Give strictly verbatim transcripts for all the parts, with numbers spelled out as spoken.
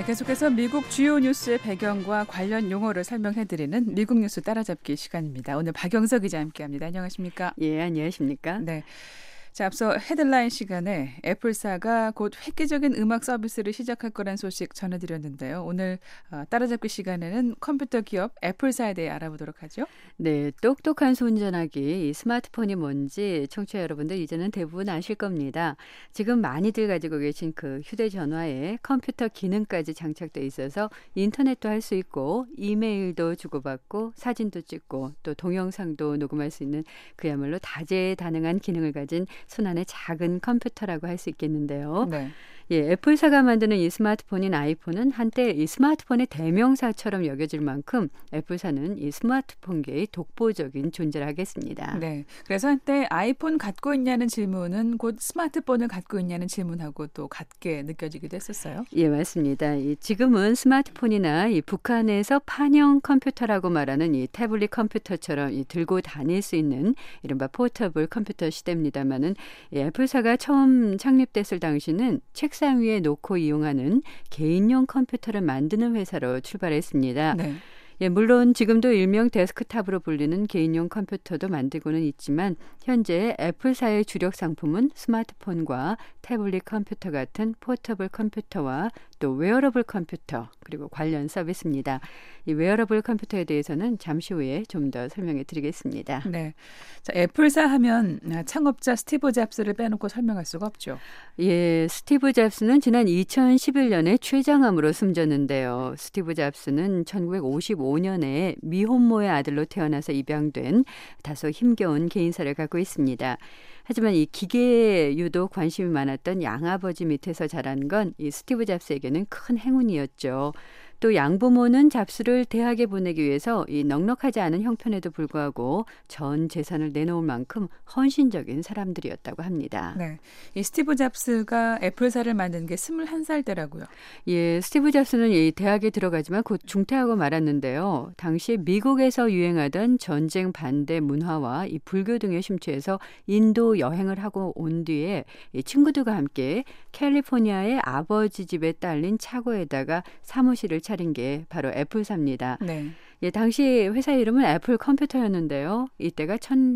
계속해서 미국 주요 뉴스의 배경과 관련 용어를 설명해드리는 미국 뉴스 따라잡기 시간입니다. 오늘 박영석 기자 함께합니다. 안녕하십니까? 예, 안녕하십니까? 네. 자, 앞서 헤드라인 시간에 애플사가 곧 획기적인 음악 서비스를 시작할 거란 소식 전해드렸는데요. 오늘 따라잡기 시간에는 컴퓨터 기업 애플사에 대해 알아보도록 하죠. 네, 똑똑한 손전화기, 이 스마트폰이 뭔지 청취자 여러분들 이제는 대부분 아실 겁니다. 지금 많이들 가지고 계신 그 휴대전화에 컴퓨터 기능까지 장착돼 있어서 인터넷도 할 수 있고 이메일도 주고받고 사진도 찍고 또 동영상도 녹음할 수 있는 그야말로 다재다능한 기능을 가진 손안의 작은 컴퓨터라고 할 수 있겠는데요. 네. 예, 애플사가 만드는 이 스마트폰인 아이폰은 한때 이 스마트폰의 대명사처럼 여겨질 만큼 애플사는 이 스마트폰계의 독보적인 존재를 하겠습니다. 네, 그래서 한때 아이폰 갖고 있냐는 질문은 곧 스마트폰을 갖고 있냐는 질문하고 또 같게 느껴지기도 했었어요. 예, 맞습니다. 이 지금은 스마트폰이나 이 북한에서 판형 컴퓨터라고 말하는 이 태블릿 컴퓨터처럼 이 들고 다닐 수 있는 이른바 포터블 컴퓨터 시대입니다만은 애플사가 처음 창립됐을 당시는 책 책상 위에 놓고 이용하는 개인용 컴퓨터를 만드는 회사로 출발했습니다. 네. 예, 물론 지금도 일명 데스크탑으로 불리는 개인용 컴퓨터도 만들고는 있지만 현재 애플사의 주력 상품은 스마트폰과 태블릿 컴퓨터 같은 포터블 컴퓨터와 또 웨어러블 컴퓨터 그리고 관련 서비스입니다. 이 웨어러블 컴퓨터에 대해서는 잠시 후에 좀 더 설명해 드리겠습니다. 네, 자, 애플사 하면 창업자 스티브 잡스를 빼놓고 설명할 수가 없죠. 예, 스티브 잡스는 지난 이천십일 년에 췌장암으로 숨졌는데요. 스티브 잡스는 천구백오십오 년에 미혼모의 아들로 태어나서 입양된 다소 힘겨운 개인사를 갖고 있습니다. 하지만 이 기계에 유독 관심이 많았던 양아버지 밑에서 자란 건 이 스티브 잡스에게는 큰 행운이었죠. 또 양부모는 잡스를 대학에 보내기 위해서 이 넉넉하지 않은 형편에도 불구하고 전 재산을 내놓을 만큼 헌신적인 사람들이었다고 합니다. 네, 이 스티브 잡스가 애플사를 만든 게 스물한 살 때라고요. 예, 스티브 잡스는 이 대학에 들어가지만 곧 중퇴하고 말았는데요. 당시 미국에서 유행하던 전쟁 반대 문화와 이 불교 등에 심취해서 인도 여행을 하고 온 뒤에 이 친구들과 함께 캘리포니아의 아버지 집에 딸린 차고에다가 사무실을 차린 게 바로 애플사입니다. 네. 예, 당시 회사 이름은 애플 컴퓨터였는데요. 이때가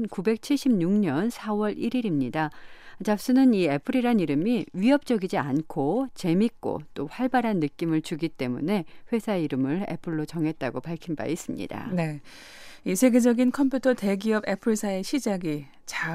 천구백칠십육 년 사월 일일입니다. 잡스는 이 애플이란 이름이 위협적이지 않고 재밌고 또 활발한 느낌을 주기 때문에 회사 이름을 애플로 정했다고 밝힌 바 있습니다. 네, 이 세계적인 컴퓨터 대기업 애플사의 시작이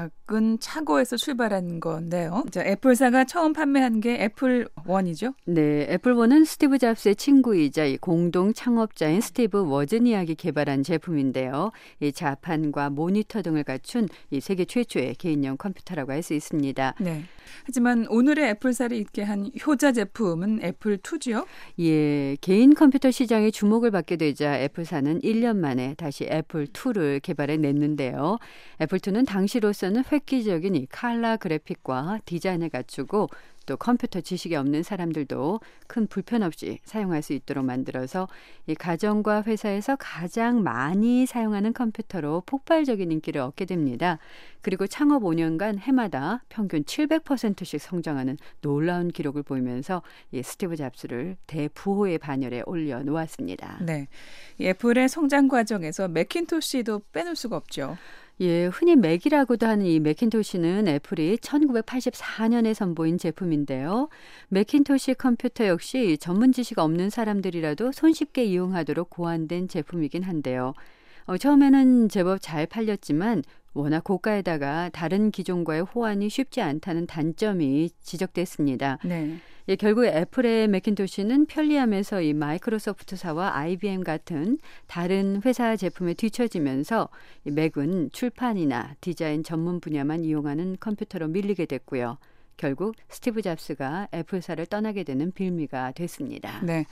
작은 차고에서 출발한 건데요. 자, 애플사가 처음 판매한 게 애플 원이죠? 네, 애플 원은 스티브 잡스의 친구이자 이 공동 창업자인 스티브 워즈니악이 개발한 제품인데요. 이 자판과 모니터 등을 갖춘 이 세계 최초의 개인용 컴퓨터라고 할 수 있습니다. 네. 하지만 오늘의 애플사를 있게 한 효자 제품은 애플이죠? 예, 개인 컴퓨터 시장에 주목을 받게 되자 애플사는 일 년 만에 다시 애플이를 개발해냈는데요. 애플이는 당시로서는 획기적인 이 컬러 그래픽과 디자인을 갖추고 또 컴퓨터 지식이 없는 사람들도 큰 불편 없이 사용할 수 있도록 만들어서 이 가정과 회사에서 가장 많이 사용하는 컴퓨터로 폭발적인 인기를 얻게 됩니다. 그리고 창업 오 년간 해마다 평균 칠백 퍼센트씩 성장하는 놀라운 기록을 보이면서 이 스티브 잡스를 대부호의 반열에 올려놓았습니다. 네, 이 애플의 성장 과정에서 매cin토시도 빼놓을 수가 없죠. 예, 흔히 맥이라고도 하는 이 매cin토시는 애플이 천구백팔십사 년에 선보인 제품인데요. 매cin토시 컴퓨터 역시 전문 지식 없는 사람들이라도 손쉽게 이용하도록 고안된 제품이긴 한데요. 어, 처음에는 제법 잘 팔렸지만 워낙 고가에다가 다른 기종과의 호환이 쉽지 않다는 단점이 지적됐습니다. 네. 예, 결국 애플의 매cin토시는 편리함에서 이 마이크로소프트사와 아이비엠 같은 다른 회사 제품에 뒤처지면서 이 맥은 출판이나 디자인 전문 분야만 이용하는 컴퓨터로 밀리게 됐고요. 결국 스티브 잡스가 애플사를 떠나게 되는 빌미가 됐습니다. 네.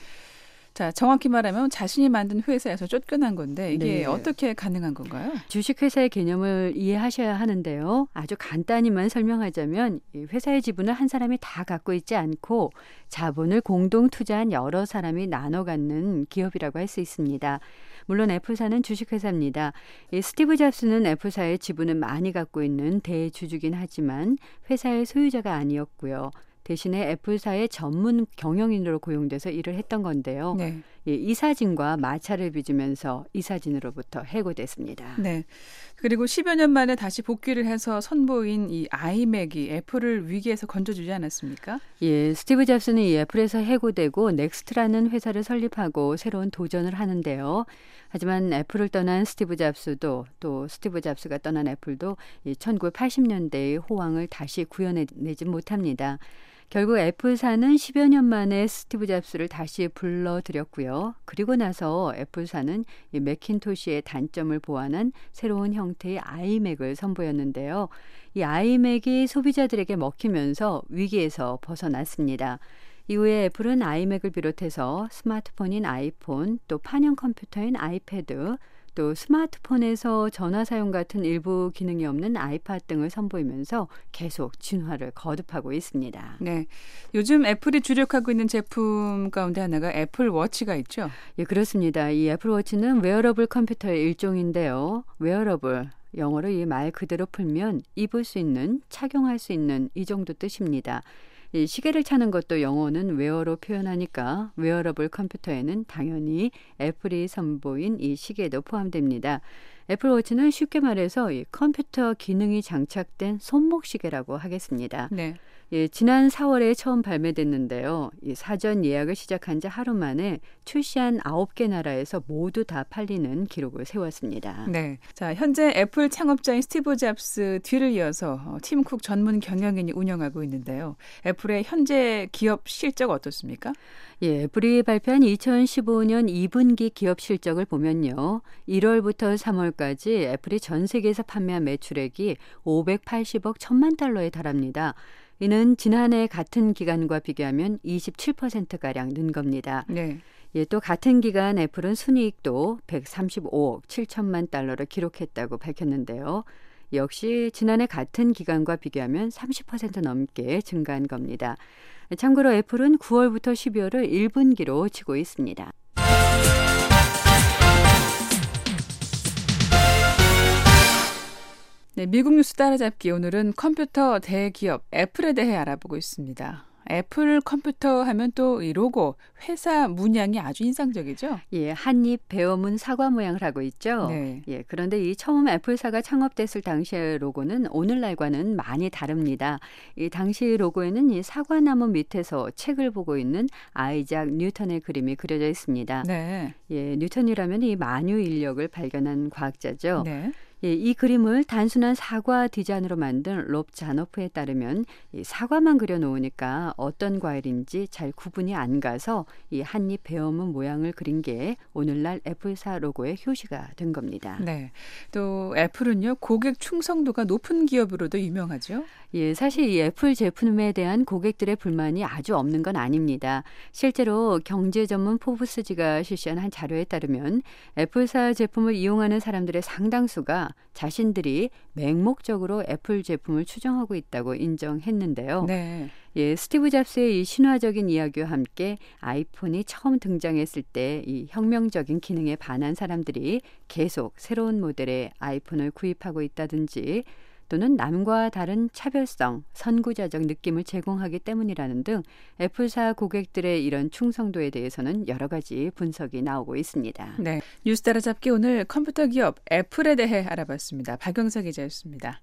자, 정확히 말하면 자신이 만든 회사에서 쫓겨난 건데 이게 네. 어떻게 가능한 건가요? 주식회사의 개념을 이해하셔야 하는데요. 아주 간단히만 설명하자면 이 회사의 지분을 한 사람이 다 갖고 있지 않고 자본을 공동 투자한 여러 사람이 나눠 갖는 기업이라고 할 수 있습니다. 물론 애플사는 주식회사입니다. 이 스티브 잡스는 애플사의 지분을 많이 갖고 있는 대주주긴 하지만 회사의 소유자가 아니었고요. 대신에 애플사의 전문 경영인으로 고용돼서 일을 했던 건데요. 네. 예, 이 사진과 마찰을 빚으면서 이 사진으로부터 해고됐습니다. 네. 그리고 십여 년 만에 다시 복귀를 해서 선보인 이 아이맥이 애플을 위기에서 건져주지 않았습니까? 예, 스티브 잡스는 이 애플에서 해고되고 넥스트라는 회사를 설립하고 새로운 도전을 하는데요. 하지만 애플을 떠난 스티브 잡스도 또 스티브 잡스가 떠난 애플도 이 천구백팔십 년대의 호황을 다시 구현해내지 못합니다. 결국 애플사는 십여 년 만에 스티브 잡스를 다시 불러들였고요. 그리고 나서 애플사는 이 매킨토시의 단점을 보완한 새로운 형태의 아이맥을 선보였는데요. 이 아이맥이 소비자들에게 먹히면서 위기에서 벗어났습니다. 이후에 애플은 아이맥을 비롯해서 스마트폰인 아이폰, 또 판형 컴퓨터인 아이패드, 또 스마트폰에서 전화 사용 같은 일부 기능이 없는 아이팟 등을 선보이면서 계속 진화를 거듭하고 있습니다. 네, 요즘 애플이 주력하고 있는 제품 가운데 하나가 애플워치가 있죠? 예, 그렇습니다. 이 애플워치는 웨어러블 컴퓨터의 일종인데요. 웨어러블, 영어로 이 말 그대로 풀면 입을 수 있는, 착용할 수 있는 이 정도 뜻입니다. 이 시계를 차는 것도 영어는 웨어로 표현하니까 웨어러블 컴퓨터에는 당연히 애플이 선보인 이 시계도 포함됩니다. 애플워치는 쉽게 말해서 이 컴퓨터 기능이 장착된 손목 시계라고 하겠습니다. 네. 예, 지난 사월에 처음 발매됐는데요. 이 사전 예약을 시작한 지 하루 만에 출시한 아홉 개 나라에서 모두 다 팔리는 기록을 세웠습니다. 네. 자, 현재 애플 창업자인 스티브 잡스 뒤를 이어서 팀 쿡 전문 경영인이 운영하고 있는데요. 애플의 현재 기업 실적 어떻습니까? 예, 애플이 발표한 이천십오 년 이 분기 기업 실적을 보면요. 일월부터 삼월까지 애플이 전 세계에서 판매한 매출액이 오백팔십억 천만 달러에 달합니다. 이는 지난해 같은 기간과 비교하면 이십칠 퍼센트가량 는 겁니다. 네. 예, 또 같은 기간 애플은 순이익도 백삼십오억 칠천만 달러를 기록했다고 밝혔는데요. 역시 지난해 같은 기간과 비교하면 삼십 퍼센트 넘게 증가한 겁니다. 참고로 애플은 구월부터 십이월을 일 분기로 치고 있습니다. 네, 미국 뉴스 따라잡기 오늘은 컴퓨터 대기업 애플에 대해 알아보고 있습니다. 애플 컴퓨터 하면 또 이 로고, 회사 문양이 아주 인상적이죠? 예, 한입 배어문 사과 모양을 하고 있죠. 네. 예, 그런데 이 처음 애플사가 창업됐을 당시의 로고는 오늘날과는 많이 다릅니다. 이 당시 로고에는 이 사과나무 밑에서 책을 보고 있는 아이작 뉴턴의 그림이 그려져 있습니다. 네. 예, 뉴턴이라면 이 만유 인력을 발견한 과학자죠. 네. 예, 이 그림을 단순한 사과 디자인으로 만든 롭 자노프에 따르면 이 사과만 그려놓으니까 어떤 과일인지 잘 구분이 안 가서 이 한입 베어문 모양을 그린 게 오늘날 애플사 로고의 효시가 된 겁니다. 네. 또 애플은요, 고객 충성도가 높은 기업으로도 유명하죠? 예, 사실 이 애플 제품에 대한 고객들의 불만이 아주 없는 건 아닙니다. 실제로 경제 전문 포브스지가 실시한 한 자료에 따르면 애플사 제품을 이용하는 사람들의 상당수가 자신들이 맹목적으로 애플 제품을 추종하고 있다고 인정했는데요. 네. 예, 스티브 잡스의 이 신화적인 이야기와 함께 아이폰이 처음 등장했을 때 이 혁명적인 기능에 반한 사람들이 계속 새로운 모델의 아이폰을 구입하고 있다든지 또는 남과 다른 차별성, 선구자적 느낌을 제공하기 때문이라는 등 애플사 고객들의 이런 충성도에 대해서는 여러 가지 분석이 나오고 있습니다. 네, 뉴스 따라잡기 오늘 컴퓨터 기업 애플에 대해 알아봤습니다. 박영석 기자였습니다.